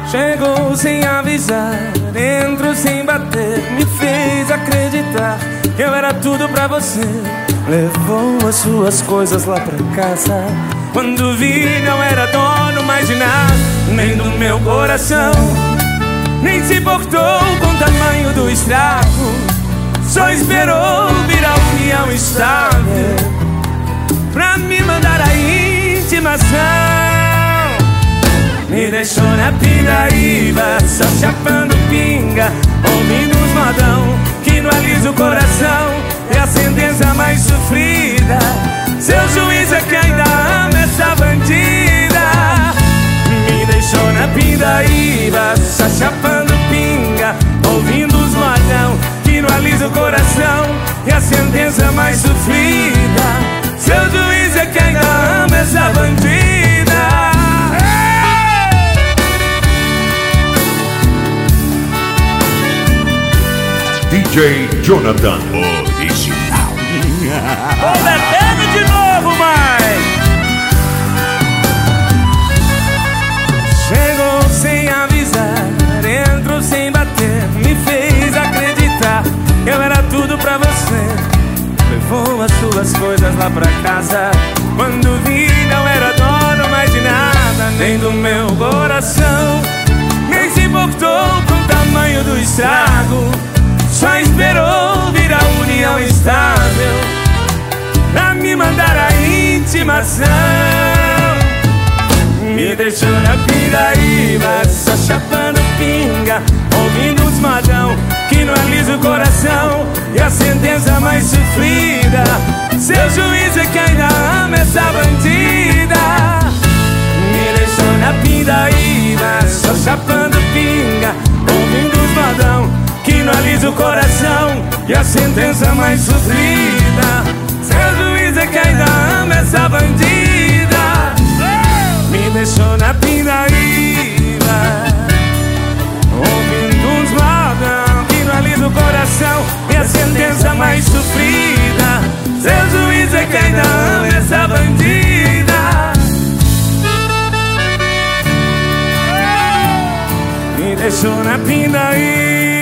Chegou sem avisar, entrou sem bater, me fez acreditar que eu era tudo pra você. Levou as suas coisas lá pra casa. Quando vi não era dono mais de nada, nem do meu coração. Nem se importou com o tamanho do estrago, só esperou vir a união estável pra me mandar a intimação. Me deixou na pindaíba, só chapando pinga, ouvindo os modão que não alisa o coração. É a sentença mais sofrida, seu juiz é que ainda ama essa bandida. Me deixou na pindaíba, só chapando pinga, ouvindo os modão que não alisa o coração. É a sentença mais sofrida, seu juiz é que ainda ama essa bandida. DJ Jonathan Original. Tô bebendo de novo, mãe. Chegou sem avisar, entrou sem bater, me fez acreditar que eu era tudo pra você. Levou as suas coisas lá pra casa. Quando vi não era dono mais de nada, nem do meu coração. Nem se importou com o tamanho do estrago, só esperou vir a união estável pra me mandar a intimação. Me deixou na pindaíba, só chapando pinga, ouvindo os modão que não alisa o coração. E a sentença mais sofrida, seu juiz é que ainda ama essa bandida. Me deixou na pindaíba, só chapando pinga, ouvindo os modão que não alisa o coração. E a sentença mais sofrida, seu juiz é que ainda ama essa bandida. Me deixou na pindaíba, ouvindo uns modão que não alisa o coração. E a sentença mais sofrida, seu juiz é que ainda ama essa bandida. Me deixou na pindaíba.